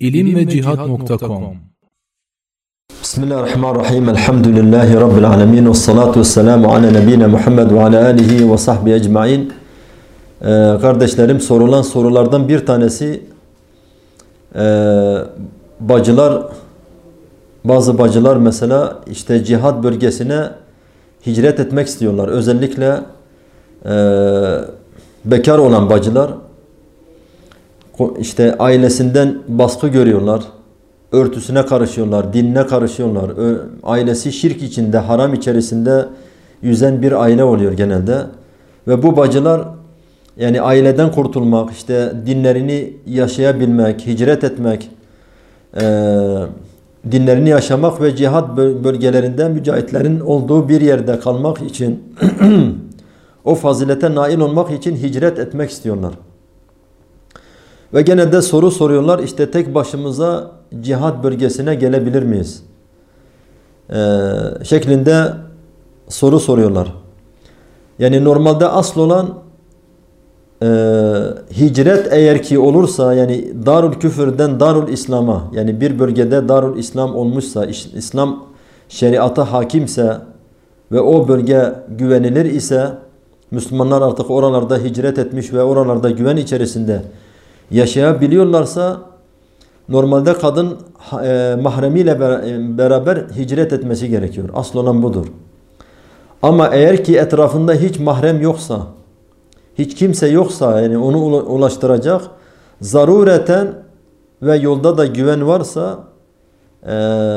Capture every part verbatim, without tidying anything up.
ilim ve cihat nokta com Bismillahirrahmanirrahim. Elhamdülillahi Rabbil alemin. Ve salatu ve selamu ala nebine Muhammed ve ala alihi ve sahbihi ecmain. Ee, kardeşlerim, sorulan sorulardan bir tanesi e, bacılar, bazı bacılar mesela işte cihat bölgesine hicret etmek istiyorlar. Özellikle e, bekar olan bacılar işte ailesinden baskı görüyorlar. Örtüsüne karışıyorlar, dinine karışıyorlar. Ailesi şirk içinde, haram içerisinde yüzen bir aile oluyor genelde. Ve bu bacılar yani aileden kurtulmak, işte dinlerini yaşayabilmek, hicret etmek, e, dinlerini yaşamak ve cihat bölgelerinde mücahitlerin olduğu bir yerde kalmak için o fazilete nail olmak için hicret etmek istiyorlar. Ve gene de soru soruyorlar, işte tek başımıza cihat bölgesine gelebilir miyiz? Ee, şeklinde soru soruyorlar. Yani normalde asıl olan e, hicret eğer ki olursa, yani Darul Küfür'den Darul İslam'a, yani bir bölgede Darul İslam olmuşsa, İslam şeriatı hakimse ve o bölge güvenilir ise, Müslümanlar artık oralarda hicret etmiş ve oralarda güven içerisinde yaşayabiliyorlarsa, normalde kadın e, mahremiyle beraber hicret etmesi gerekiyor. Asıl olan budur. Ama eğer ki etrafında hiç mahrem yoksa, hiç kimse yoksa, yani onu ulaştıracak, zarureten ve yolda da güven varsa, e,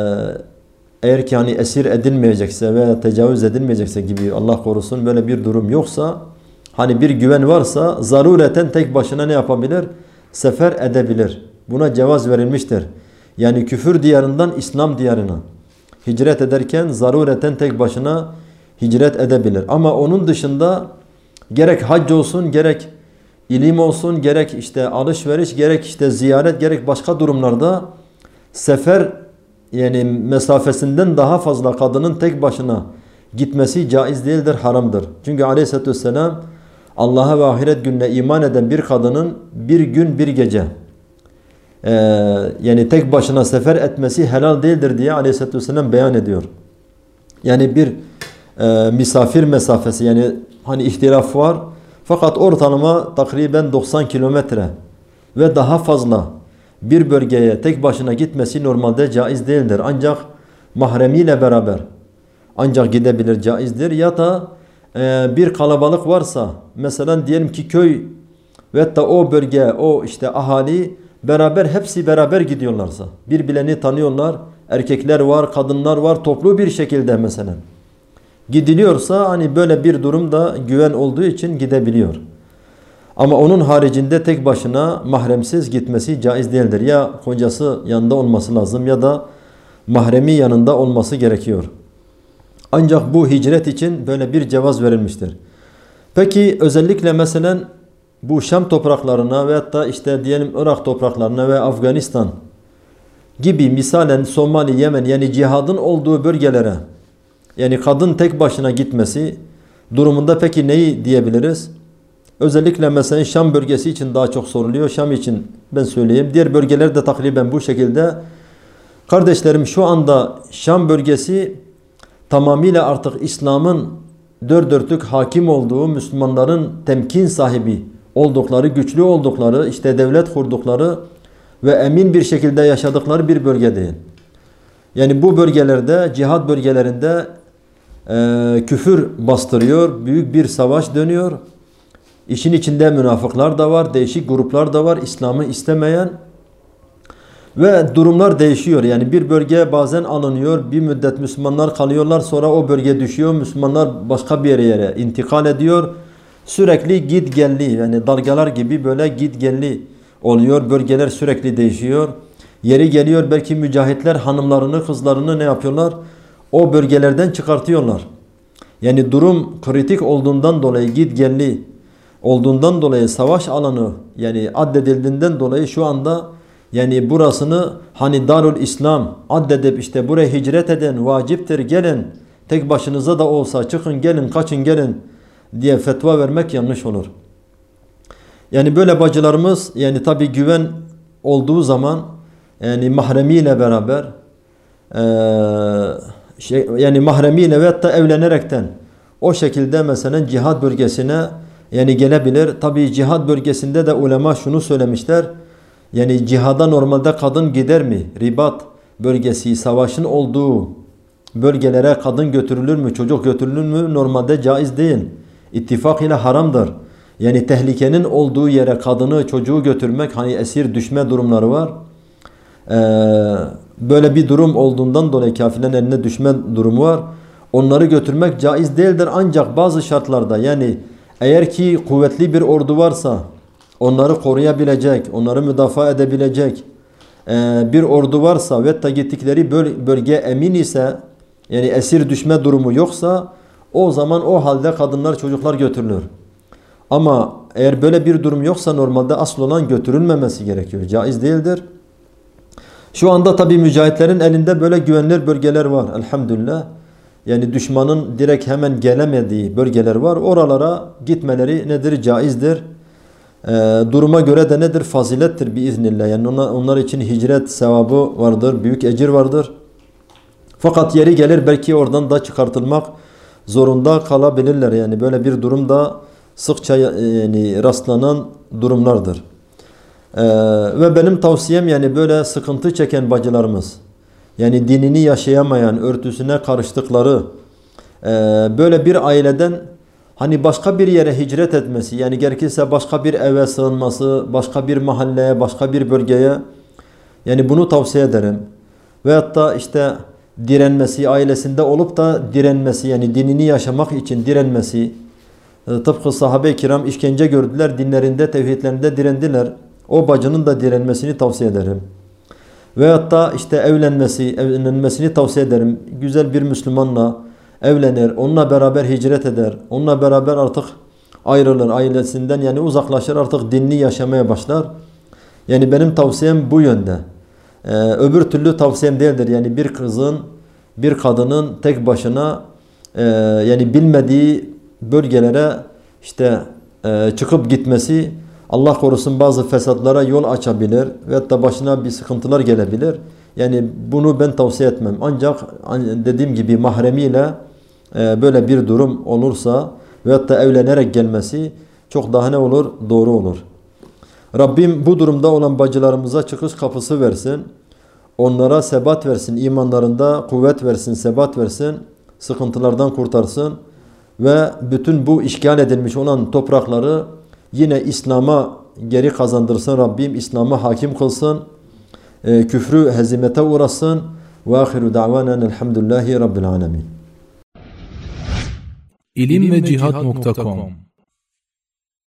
eğer ki hani esir edilmeyecekse veya tecavüz edilmeyecekse gibi, Allah korusun, böyle bir durum yoksa, hani bir güven varsa zarureten tek başına ne yapabilir? Sefer edebilir. Buna cevaz verilmiştir. Yani küfür diyarından İslam diyarına hicret ederken zarureten tek başına hicret edebilir. Ama onun dışında gerek hac olsun, gerek ilim olsun, gerek işte alışveriş, gerek işte ziyaret, gerek başka durumlarda sefer yani mesafesinden daha fazla kadının tek başına gitmesi caiz değildir, haramdır. Çünkü Aleyhisselatü Vesselam Allah'a ve ahiret gününe iman eden bir kadının bir gün bir gece e, yani tek başına sefer etmesi helal değildir diye Aleyhisselatü Vesselam beyan ediyor. Yani bir e, misafir mesafesi, yani hani ihtilaf var fakat ortalama takriben doksan kilometre ve daha fazla bir bölgeye tek başına gitmesi normalde caiz değildir. Ancak mahremiyle beraber ancak gidebilir, caizdir. Ya da e, bir kalabalık varsa, mesela diyelim ki köy ve da o bölge, o işte ahali beraber, hepsi beraber gidiyorlarsa, birbirlerini tanıyorlar, erkekler var, kadınlar var, toplu bir şekilde mesela gidiliyorsa, hani böyle bir durumda güven olduğu için gidebiliyor. Ama onun haricinde tek başına mahremsiz gitmesi caiz değildir. Ya kocası yanında olması lazım ya da mahremi yanında olması gerekiyor. Ancak bu hicret için böyle bir cevaz verilmiştir. Peki özellikle mesela bu Şam topraklarına veyahut da işte diyelim Irak topraklarına ve Afganistan gibi, misalen Somali, Yemen, yani cihadın olduğu bölgelere, yani kadın tek başına gitmesi durumunda peki neyi diyebiliriz? Özellikle mesela Şam bölgesi için daha çok soruluyor. Şam için ben söyleyeyim. Diğer bölgeler de takriben bu şekilde. Kardeşlerim, şu anda Şam bölgesi tamamıyla artık İslam'ın dört dörtlük hakim olduğu, Müslümanların temkin sahibi oldukları, güçlü oldukları, işte devlet kurdukları ve emin bir şekilde yaşadıkları bir bölge değil. Yani bu bölgelerde, cihat bölgelerinde e, küfür bastırıyor, büyük bir savaş dönüyor. İşin içinde münafıklar da var, değişik gruplar da var, İslam'ı istemeyen. Ve durumlar değişiyor. Yani bir bölge bazen alınıyor, bir müddet Müslümanlar kalıyorlar, sonra o bölge düşüyor, Müslümanlar başka bir yere intikal ediyor. Sürekli git gelli, yani dalgalar gibi böyle git gelli oluyor. Bölgeler sürekli değişiyor. Yeri geliyor belki mücahitler hanımlarını, kızlarını ne yapıyorlar? O bölgelerden çıkartıyorlar. Yani durum kritik olduğundan dolayı, git gelli olduğundan dolayı, savaş alanı yani addedildiğinden dolayı şu anda yani burasını hani Darul İslam addedip işte buraya hicret eden vaciptir, gelin tek başınıza da olsa çıkın gelin, kaçın gelin diye fetva vermek yanlış olur. Yani böyle bacılarımız, yani tabi güven olduğu zaman yani mahremiyle beraber e, şey, yani mahremiyle ve hatta evlenerekten o şekilde mesela cihad bölgesine yani gelebilir. Tabii cihad bölgesinde de ulema şunu söylemişler. Yani cihada normalde kadın gider mi? Ribat bölgesi, savaşın olduğu bölgelere kadın götürülür mü? Çocuk götürülür mü? Normalde caiz değil. İttifak ile haramdır. Yani tehlikenin olduğu yere kadını, çocuğu götürmek, hani esir düşme durumları var. Ee, böyle bir durum olduğundan dolayı kafirlerin eline düşme durumu var. Onları götürmek caiz değildir ancak bazı şartlarda, yani eğer ki kuvvetli bir ordu varsa, onları koruyabilecek, onları müdafaa edebilecek e, bir ordu varsa ve da gittikleri bölge emin ise, yani esir düşme durumu yoksa, o zaman o halde kadınlar, çocuklar götürülür. Ama eğer böyle bir durum yoksa normalde asıl olan götürülmemesi gerekiyor. Caiz değildir. Şu anda tabi mücahitlerin elinde böyle güvenilir bölgeler var elhamdülillah. Yani düşmanın direkt hemen gelemediği bölgeler var. Oralara gitmeleri nedir? Caizdir. Ee, duruma göre de nedir? Fazilettir biiznillah. Yani onlar, onlar için hicret sevabı vardır. Büyük ecir vardır. Fakat yeri gelir belki oradan da çıkartılmak zorunda kalabilirler. Yani böyle bir durumda sıkça yani rastlanan durumlardır. Ee, ve benim tavsiyem, yani böyle sıkıntı çeken bacılarımız, yani dinini yaşayamayan, örtüsüne karıştıkları e, böyle bir aileden hani başka bir yere hicret etmesi, yani gerekirse başka bir eve sığınması, başka bir mahalleye, başka bir bölgeye, yani bunu tavsiye ederim. Veyahut da işte direnmesi, ailesinde olup da direnmesi, yani dinini yaşamak için direnmesi. E, tıpkı sahabe-i kiram işkence gördüler, dinlerinde, tevhidlerinde direndiler. O bacının da direnmesini tavsiye ederim. Veyahut da işte evlenmesi, evlenmesini tavsiye ederim. Güzel bir Müslümanla evlenir, onunla beraber hicret eder, onunla beraber artık ayrılır ailesinden, yani uzaklaşır, artık dinini yaşamaya başlar. Yani benim tavsiyem bu yönde. Ee, öbür türlü tavsiyem değildir. Yani bir kızın, bir kadının tek başına e, yani bilmediği bölgelere işte e, çıkıp gitmesi, Allah korusun, bazı fesatlara yol açabilir ve hatta başına bir sıkıntılar gelebilir. Yani bunu ben tavsiye etmem. Ancak dediğim gibi mahremiyle e, böyle bir durum olursa ve hatta evlenerek gelmesi çok daha ne olur? Doğru olur. Rabbim bu durumda olan bacılarımıza çıkış kapısı versin. Onlara sebat versin. İmanlarında kuvvet versin, sebat versin. Sıkıntılardan kurtarsın. Ve bütün bu işgal edilmiş olan toprakları yine İslam'a geri kazandırsın Rabbim. İslam'a hakim kılsın. E, küfrü hezimete uğrasın. Ve ahiru da'vanen elhamdülillahi rabbil alemin. ilim ve cihat nokta com